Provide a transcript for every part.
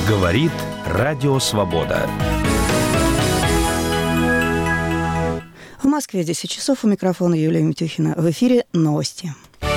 Говорит Радио Свобода. В Москве 10 часов. У микрофона Юлия Митюхина. В эфире новости.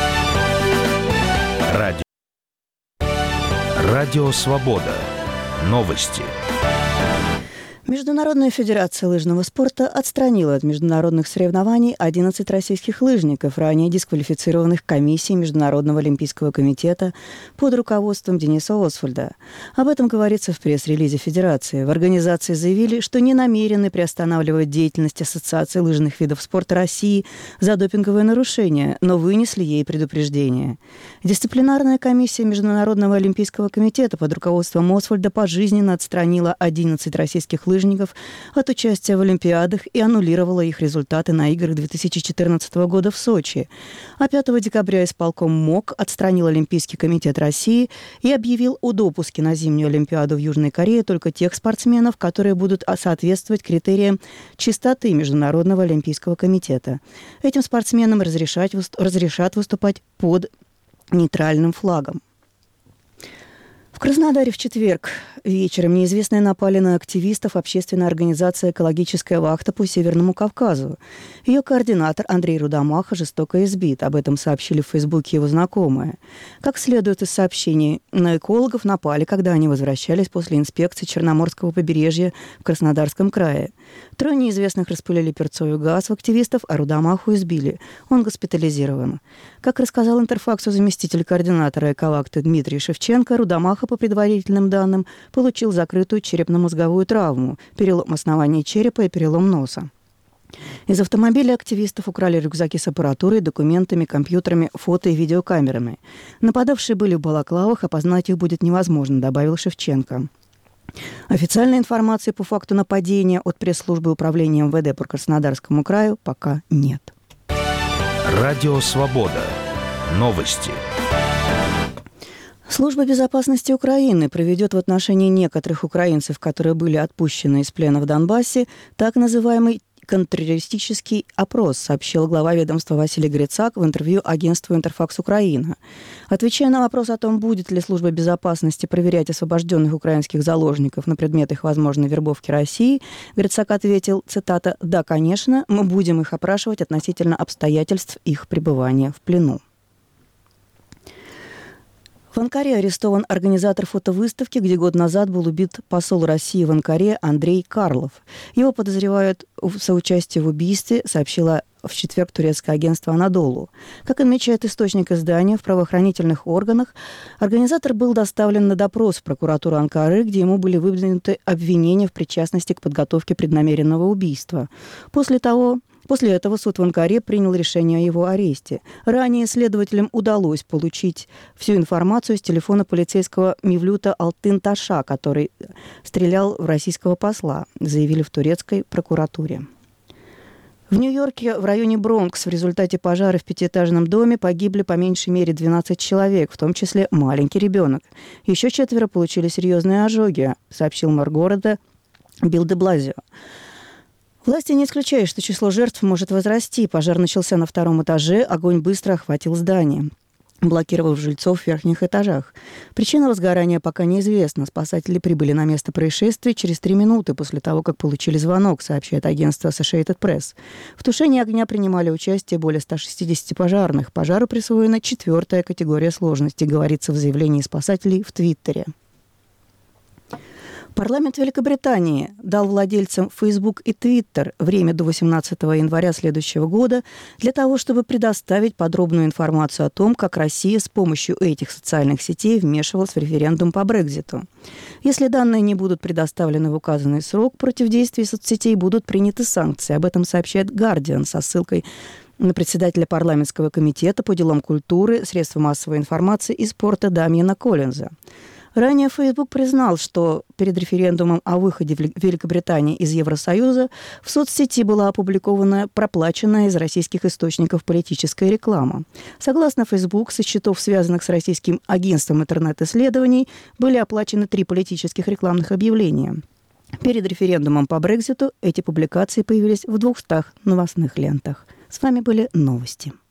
Радио Свобода. Новости. Международная федерация лыжного спорта отстранила от международных соревнований 11 российских лыжников, ранее дисквалифицированных комиссией Международного олимпийского комитета под руководством Дениса Освальда. Об этом говорится в пресс-релизе Федерации. В организации заявили, что не намерены приостанавливать деятельность Ассоциации лыжных видов спорта России за допинговое нарушение, но вынесли ей предупреждение. Дисциплинарная комиссия Международного олимпийского комитета под руководством Освальда пожизненно отстранила 11 российских лыжников от участия в Олимпиадах и аннулировала их результаты на играх 2014 года в Сочи. А 5 декабря исполком МОК отстранил Олимпийский комитет России и объявил о допуске на зимнюю Олимпиаду в Южной Корее только тех спортсменов, которые будут соответствовать критериям чистоты Международного олимпийского комитета. Этим спортсменам разрешат выступать под нейтральным флагом. В Краснодаре в четверг вечером неизвестные напали на активистов общественной организации «Экологическая вахта» по Северному Кавказу. Ее координатор Андрей Рудомаха жестоко избит. Об этом сообщили в Фейсбуке его знакомые. Как следует из сообщений, на экологов напали, когда они возвращались после инспекции Черноморского побережья в Краснодарском крае. 3 неизвестных распылили перцовый газ в активистов, а Рудомаху избили. Он госпитализирован. Как рассказал Интерфаксу заместитель координатора «Эковакты» Дмитрий Шевченко, Рудомаха, по предварительным данным, получил закрытую черепно-мозговую травму, перелом основания черепа и перелом носа. Из автомобиля активистов украли рюкзаки с аппаратурой, документами, компьютерами, фото и видеокамерами. Нападавшие были в балаклавах, опознать их будет невозможно, добавил Шевченко. Официальной информации по факту нападения от пресс-службы управления МВД по Краснодарскому краю пока нет. Радио Свобода. Новости. Служба безопасности Украины проведет в отношении некоторых украинцев, которые были отпущены из плена в Донбассе, так называемый контртеррористический опрос, сообщил глава ведомства Василий Грицак в интервью агентству «Интерфакс Украина». Отвечая на вопрос о том, будет ли служба безопасности проверять освобожденных украинских заложников на предмет их возможной вербовки России, Грицак ответил, цитата, «Да, конечно, мы будем их опрашивать относительно обстоятельств их пребывания в плену». В Анкаре арестован организатор фотовыставки, где год назад был убит посол России в Анкаре Андрей Карлов. Его подозревают в соучастии в убийстве, сообщила в четверг турецкое агентство «Анадолу». Как отмечает источник издания, в правоохранительных органах организатор был доставлен на допрос в прокуратуру Анкары, где ему были выдвинуты обвинения в причастности к подготовке преднамеренного убийства. После этого суд в Анкаре принял решение о его аресте. Ранее следователям удалось получить всю информацию с телефона полицейского Мевлюта Алтын-Таша, который стрелял в российского посла, заявили в турецкой прокуратуре. В Нью-Йорке в районе Бронкс в результате пожара в 5-этажном доме погибли по меньшей мере 12 человек, в том числе маленький ребенок. Еще 4 получили серьезные ожоги, сообщил мэр города Билл де Блазио. Власти не исключают, что число жертв может возрасти. Пожар начался на 2-м этаже, огонь быстро охватил здание, блокировав жильцов в верхних этажах. Причина возгорания пока неизвестна. Спасатели прибыли на место происшествия через 3 минуты после того, как получили звонок, сообщает агентство Associated Press. В тушении огня принимали участие более 160 пожарных. Пожару присвоена 4-я категория сложности, говорится в заявлении спасателей в Твиттере. Парламент Великобритании дал владельцам Facebook и Twitter время до 18 января следующего года для того, чтобы предоставить подробную информацию о том, как Россия с помощью этих социальных сетей вмешивалась в референдум по Брекситу. Если данные не будут предоставлены в указанный срок, против действий соцсетей будут приняты санкции. Об этом сообщает Guardian со ссылкой на председателя парламентского комитета по делам культуры, средств массовой информации и спорта Дамьена Коллинза. Ранее Facebook признал, что перед референдумом о выходе Великобритании из Евросоюза в соцсети была опубликована проплаченная из российских источников политическая реклама. Согласно Facebook, со счетов, связанных с российским агентством интернет-исследований, были оплачены 3 политических рекламных объявления. Перед референдумом по Брекситу эти публикации появились в 200 новостных лентах. С вами были новости.